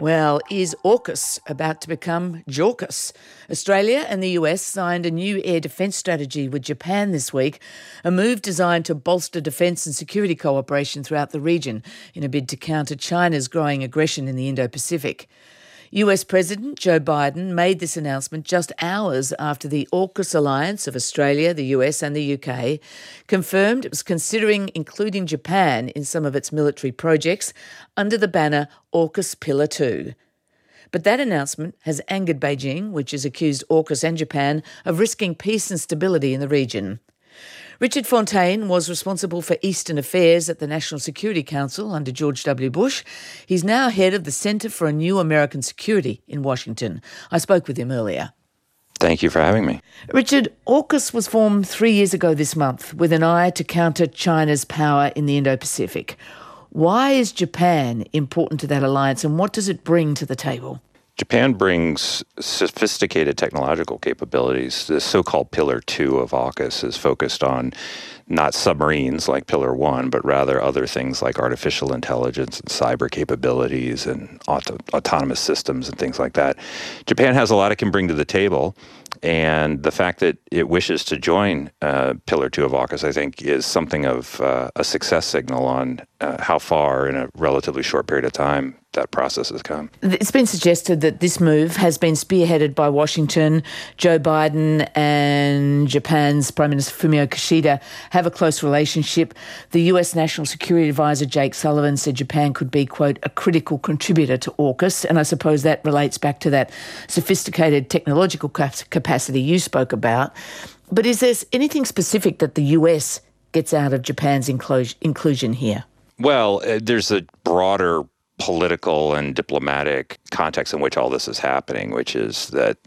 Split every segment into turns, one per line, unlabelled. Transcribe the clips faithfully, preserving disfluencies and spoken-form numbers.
Well, is AUKUS about to become JAUKUS? Australia and the U S signed a new air defence strategy with Japan this week, a move designed to bolster defence and security cooperation throughout the region in a bid to counter China's growing aggression in the Indo-Pacific. U S President Joe Biden made this announcement just hours after the AUKUS alliance of Australia, the U S and the U K confirmed it was considering including Japan in some of its military projects under the banner AUKUS Pillar two. But that announcement has angered Beijing, which has accused AUKUS and Japan of risking peace and stability in the region. Richard Fontaine was responsible for Eastern Affairs at the National Security Council under George W. Bush. He's now head of the Centre for a New American Security in Washington. I spoke with him earlier.
Thank you for having me.
Richard, AUKUS was formed three years ago this month with an eye to counter China's power in the Indo-Pacific. Why is Japan important to that alliance and what does it bring to the table?
Japan brings sophisticated technological capabilities. The so-called Pillar two of AUKUS is focused on not submarines like Pillar one, but rather other things like artificial intelligence and cyber capabilities and auto- autonomous systems and things like that. Japan has a lot it can bring to the table, and the fact that it wishes to join uh, Pillar two of AUKUS, I think, is something of uh, a success signal on uh, how far in a relatively short period of time that process has come.
It's been suggested that this move has been spearheaded by Washington. Joe Biden and Japan's Prime Minister Fumio Kishida have a close relationship. The U S National Security Advisor Jake Sullivan said Japan could be, quote, a critical contributor to AUKUS, and I suppose that relates back to that sophisticated technological capacity you spoke about. But is there anything specific that the U S gets out of Japan's inclu- inclusion here?
Well, uh, there's a broader political and diplomatic context in which all this is happening, which is that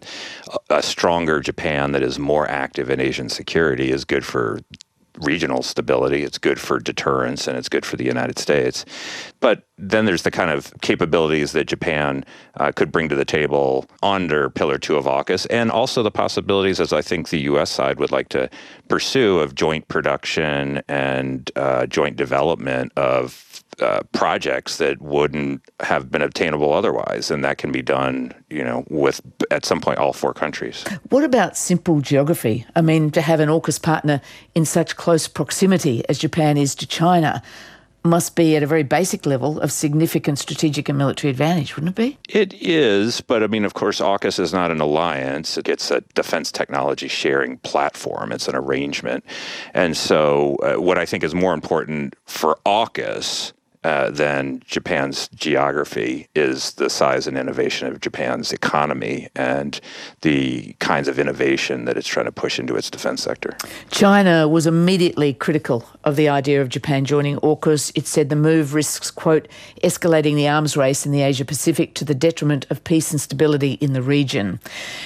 a stronger Japan that is more active in Asian security is good for regional stability, it's good for deterrence, and it's good for the United States. But then there's the kind of capabilities that Japan uh, could bring to the table under Pillar two of AUKUS, and also the possibilities, as I think the U S side would like to pursue, of joint production and uh, joint development of Uh, projects that wouldn't have been obtainable otherwise, and that can be done, you know, with at some point all four countries.
What about simple geography? I mean, to have an AUKUS partner in such close proximity as Japan is to China must be at a very basic level of significant strategic and military advantage, wouldn't it be?
It is, but I mean, of course, AUKUS is not an alliance. It's a defense technology sharing platform. It's an arrangement. And so uh, what I think is more important for AUKUS Uh, than Japan's geography is the size and innovation of Japan's economy and the kinds of innovation that it's trying to push into its defense sector.
China was immediately critical of the idea of Japan joining AUKUS. It said the move risks, quote, escalating the arms race in the Asia-Pacific to the detriment of peace and stability in the region.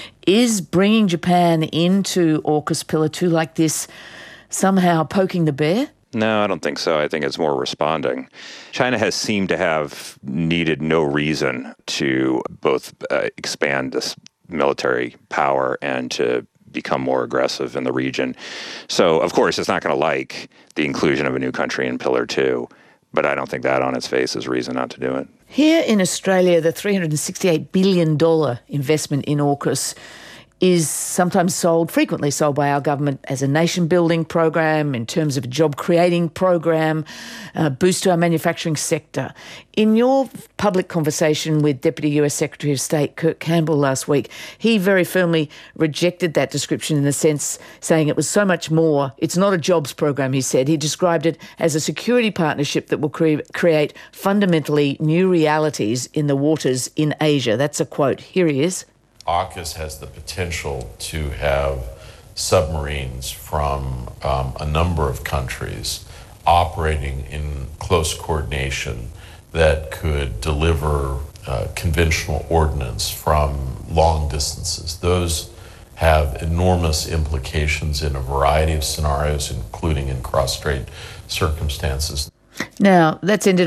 Is bringing Japan into AUKUS Pillar two like this somehow poking the bear?
No, I don't think so. I think it's more responding. China has seemed to have needed no reason to both uh, expand this military power and to become more aggressive in the region. So, of course, it's not going to like the inclusion of a new country in Pillar two, but I don't think that on its face is reason not to do it.
Here in Australia, the three hundred sixty-eight billion dollars investment in AUKUS is sometimes sold, frequently sold by our government as a nation-building program, in terms of a job-creating program, a boost to our manufacturing sector. In your public conversation with Deputy U S Secretary of State Kirk Campbell last week, he very firmly rejected that description in the sense, saying it was so much more. It's not a jobs program, he said. He described it as a security partnership that will cre- create fundamentally new realities in the waters in Asia. That's a quote. Here he is.
AUKUS has the potential to have submarines from um, a number of countries operating in close coordination that could deliver uh, conventional ordnance from long distances. Those have enormous implications in a variety of scenarios, including in cross-strait circumstances.
Now, that's ended up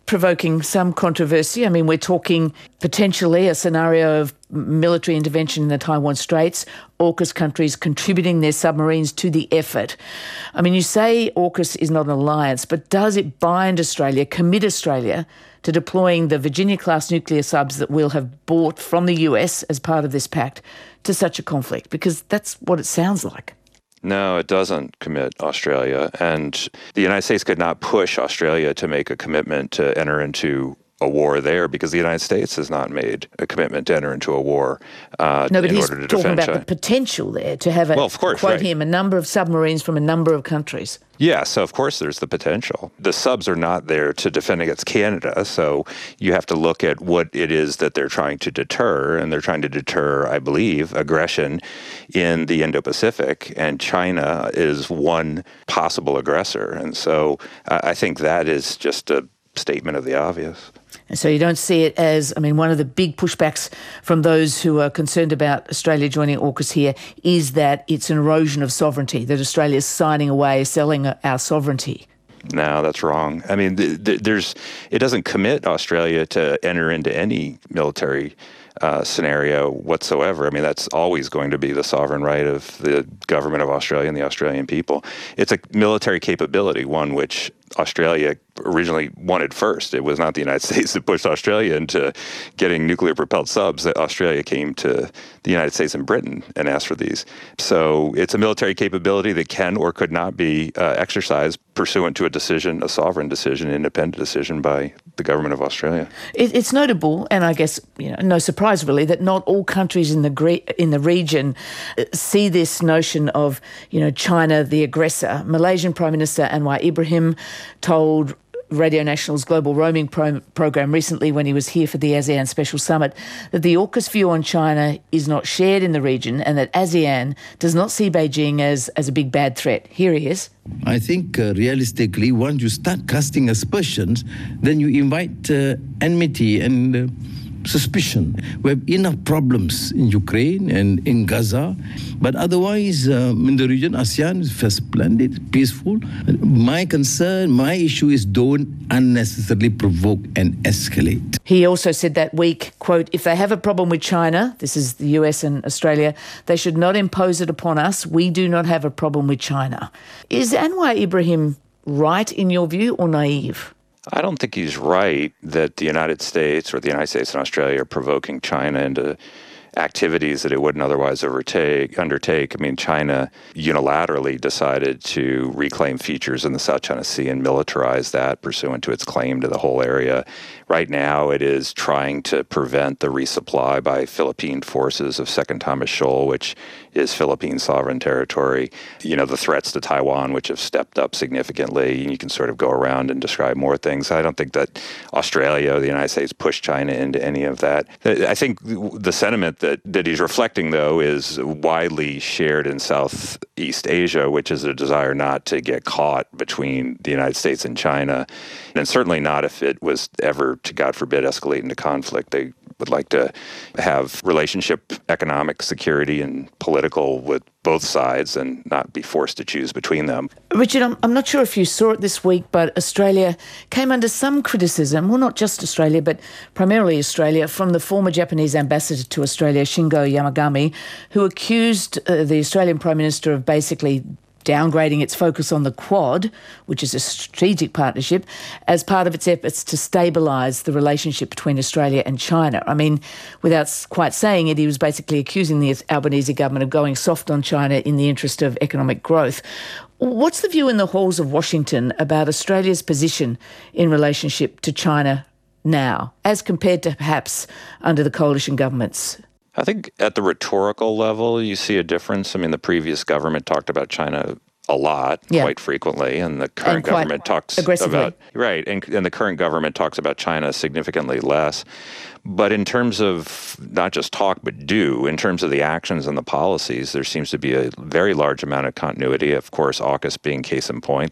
provoking some controversy. I mean, we're talking potentially a scenario of military intervention in the Taiwan Straits, AUKUS countries contributing their submarines to the effort. I mean, you say AUKUS is not an alliance, but does it bind Australia, commit Australia to deploying the Virginia-class nuclear subs that we'll have bought from the U S as part of this pact to such a conflict? Because that's what it sounds like.
No, it doesn't commit Australia. And the United States could not push Australia to make a commitment to enter into a war there because the United States has not made a commitment to enter into a war uh,
no, but
in
he's
order to
talking
defend
about
China.
The potential there to have, a,
well, of course,
quote
right.
him, a number of submarines from a number of countries.
Yeah, so of course there's the potential. The subs are not there to defend against Canada, so you have to look at what it is that they're trying to deter, and they're trying to deter, I believe, aggression in the Indo-Pacific, and China is one possible aggressor. And so I think that is just a statement of the obvious.
And so you don't see it as, I mean, one of the big pushbacks from those who are concerned about Australia joining AUKUS here is that it's an erosion of sovereignty, that Australia is signing away, selling our sovereignty.
No, that's wrong. I mean, th- th- there's it doesn't commit Australia to enter into any military uh, scenario whatsoever. I mean, that's always going to be the sovereign right of the government of Australia and the Australian people. It's a military capability, one which Australia originally wanted first. It was not the United States that pushed Australia into getting nuclear-propelled subs. That Australia came to the United States and Britain and asked for these. So it's a military capability that can or could not be uh, exercised pursuant to a decision, a sovereign decision, an independent decision by the government of Australia.
It, it's notable, and I guess you know, no surprise really, that not all countries in the gre- in the region see this notion of you know China the aggressor. Malaysian Prime Minister Anwar Ibrahim told Radio National's Global Roaming pro- program recently when he was here for the ASEAN Special Summit that the AUKUS view on China is not shared in the region and that ASEAN does not see Beijing as, as a big bad threat. Here he is.
I think uh, realistically, once you start casting aspersions, then you invite uh, enmity and uh, suspicion. We have enough problems in Ukraine and in Gaza, but otherwise um, in the region, ASEAN is splendid, peaceful. My concern, my issue is don't unnecessarily provoke and escalate.
He also said that week, quote, if they have a problem with China, this is the U S and Australia, they should not impose it upon us. We do not have a problem with China. Is Anwar Ibrahim right in your view or naive?
I don't think he's right that the United States or the United States and Australia are provoking China into activities that it wouldn't otherwise overtake, undertake. I mean, China unilaterally decided to reclaim features in the South China Sea and militarize that pursuant to its claim to the whole area. Right now, it is trying to prevent the resupply by Philippine forces of Second Thomas Shoal, which is Philippine sovereign territory. You know, the threats to Taiwan, which have stepped up significantly, and you can sort of go around and describe more things. I don't think that Australia or the United States pushed China into any of that. I think the sentiment that, that he's reflecting, though, is widely shared in Southeast Asia, which is a desire not to get caught between the United States and China, and certainly not if it was ever to, God forbid, escalate into conflict. They would like to have relationship, economic security, and political with both sides and not be forced to choose between them.
Richard, I'm, I'm not sure if you saw it this week, but Australia came under some criticism, well, not just Australia, but primarily Australia, from the former Japanese ambassador to Australia, Shingo Yamagami, who accused uh, the Australian Prime Minister of basically downgrading its focus on the Quad, which is a strategic partnership, as part of its efforts to stabilise the relationship between Australia and China. I mean, without quite saying it, he was basically accusing the Albanese government of going soft on China in the interest of economic growth. What's the view in the halls of Washington about Australia's position in relationship to China now, as compared to perhaps under the coalition governments?
I think at the rhetorical level, you see a difference. I mean, the previous government talked about China a lot,
yeah.
quite frequently, and the current
and
government talks
aggressively.
about right, and, and the current government talks about China significantly less. But in terms of not just talk, but do, in terms of the actions and the policies, there seems to be a very large amount of continuity, of course, AUKUS being case in point,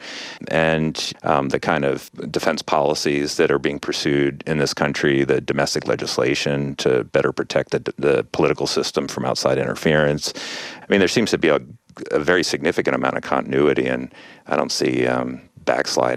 and um, the kind of defense policies that are being pursued in this country, the domestic legislation to better protect the, the political system from outside interference. I mean, there seems to be a, a very significant amount of continuity, and I don't see um, backsliding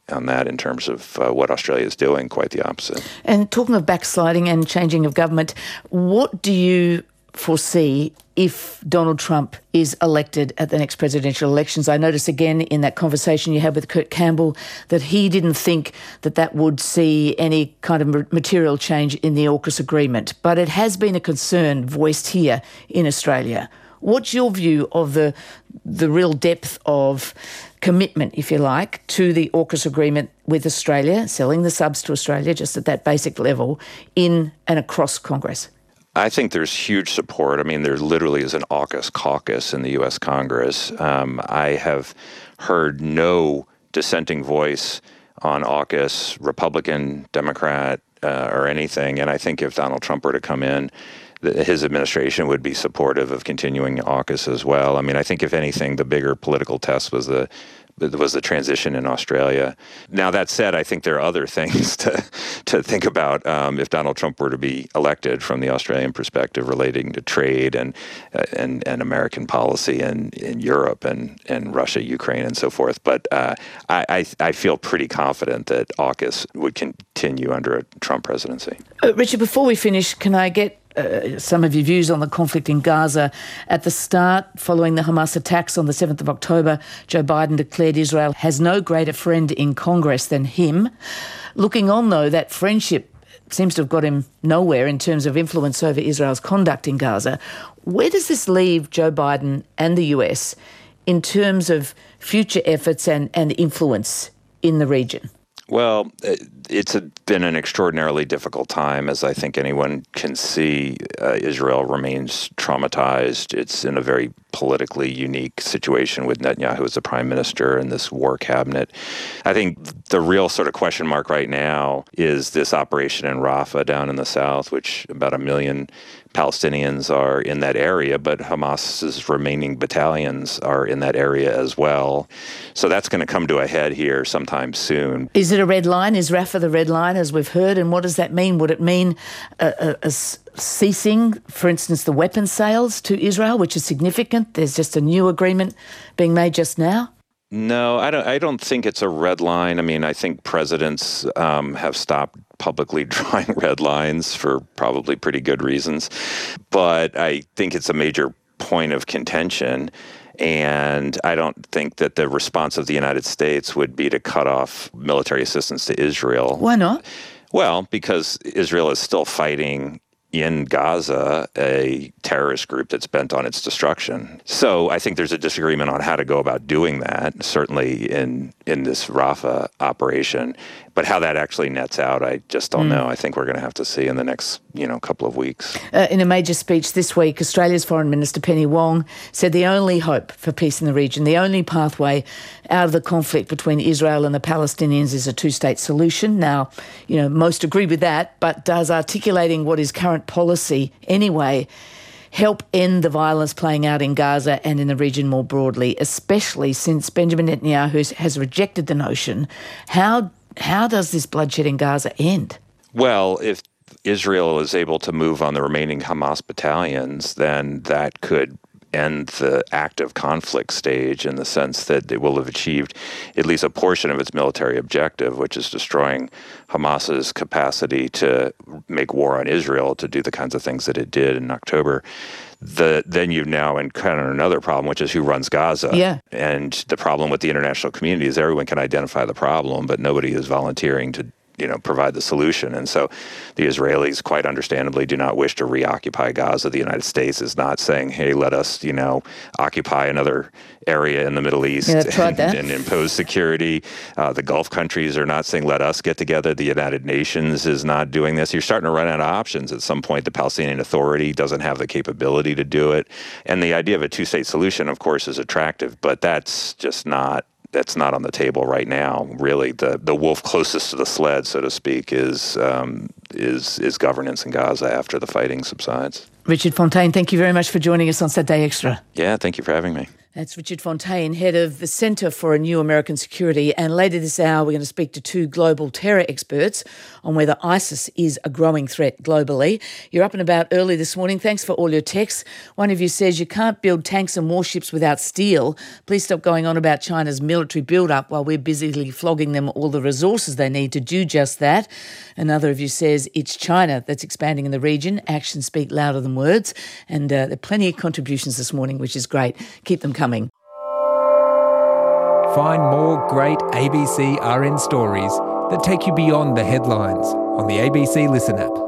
on that in terms of uh, what Australia is doing, quite the opposite.
And talking of backsliding and changing of government, what do you foresee if Donald Trump is elected at the next presidential elections? I noticed again in that conversation you had with Kurt Campbell that he didn't think that that would see any kind of material change in the AUKUS agreement, but it has been a concern voiced here in Australia. What's your view of the the real depth of commitment, if you like, to the AUKUS agreement with Australia, selling the subs to Australia just at that basic level in and across Congress?
I think there's huge support. I mean, there literally is an AUKUS caucus in the U S Congress. Um, I have heard no dissenting voice on AUKUS, Republican, Democrat, uh, or anything. And I think if Donald Trump were to come in, the, his administration would be supportive of continuing AUKUS as well. I mean, I think if anything, the bigger political test was the was the transition in Australia. Now, that said, I think there are other things to to think about um, if Donald Trump were to be elected from the Australian perspective relating to trade and uh, and, and American policy in, in Europe and, and Russia, Ukraine, and so forth. But uh, I, I, I feel pretty confident that AUKUS would continue under a Trump presidency.
Uh, Richard, before we finish, can I get Uh, some of your views on the conflict in Gaza? At the start, following the Hamas attacks on the seventh of October, Joe Biden declared Israel has no greater friend in Congress than him. Looking on, though, that friendship seems to have got him nowhere in terms of influence over Israel's conduct in Gaza. Where does this leave Joe Biden and the U S in terms of future efforts and, and influence in the region?
Well, it's been an extraordinarily difficult time, as I think anyone can see. Uh, Israel remains traumatized. It's in a very politically unique situation with Netanyahu as the prime minister and this war cabinet. I think the real sort of question mark right now is this operation in Rafah down in the south, which about a million Palestinians are in that area, but Hamas's remaining battalions are in that area as well. So that's going to come to a head here sometime soon.
Is it a red line? Is Rafah the red line, as we've heard? And what does that mean? Would it mean a, a, a ceasing, for instance, the weapons sales to Israel, which is significant? There's just a new agreement being made just now.
No, I don't. I don't think it's a red line. I mean, I think presidents um, have stopped publicly drawing red lines for probably pretty good reasons, but I think it's a major point of contention. And I don't think that the response of the United States would be to cut off military assistance to Israel.
Why not?
Well, because Israel is still fighting in Gaza, a terrorist group that's bent on its destruction. So I think there's a disagreement on how to go about doing that, certainly in, in this Rafah operation. But how that actually nets out, I just don't mm. know. I think we're going to have to see in the next, you know, couple of weeks.
Uh, in a major speech this week, Australia's Foreign Minister Penny Wong said the only hope for peace in the region, the only pathway out of the conflict between Israel and the Palestinians is a two-state solution. Now, you know, most agree with that, but does articulating what is current policy anyway help end the violence playing out in Gaza and in the region more broadly, especially since Benjamin Netanyahu has rejected the notion? How How does this bloodshed in Gaza end?
Well, if Israel is able to move on the remaining Hamas battalions, then that could end the active conflict stage in the sense that it will have achieved at least a portion of its military objective, which is destroying Hamas's capacity to make war on Israel, to do the kinds of things that it did in October. The, then you've now encountered another problem, which is who runs Gaza.
Yeah.
And the problem with the international community is everyone can identify the problem, but nobody is volunteering to, you know, provide the solution. And so the Israelis, quite understandably, do not wish to reoccupy Gaza. The United States is not saying, hey, let us, you know, occupy another area in the Middle East
yeah,
and, and impose security. Uh, the Gulf countries are not saying, let us get together. The United Nations is not doing this. You're starting to run out of options. At some point, the Palestinian Authority doesn't have the capability to do it. And the idea of a two-state solution, of course, is attractive, but that's just not That's not on the table right now. Really, the the wolf closest to the sled, so to speak, is um, is is governance in Gaza after the fighting subsides.
Richard Fontaine, thank you very much for joining us on Saturday Extra.
Yeah, thank you for having me.
That's Richard Fontaine, head of the Centre for a New American Security. And later this hour, we're going to speak to two global terror experts on whether ISIS is a growing threat globally. You're up and about early this morning. Thanks for all your texts. One of you says you can't build tanks and warships without steel. Please stop going on about China's military build-up while we're busily flogging them all the resources they need to do just that. Another of you says it's China that's expanding in the region. Actions speak louder than words. And uh, there are plenty of contributions this morning, which is great. Keep them coming.
Find more great A B C R N stories that take you beyond the headlines on the A B C Listen app.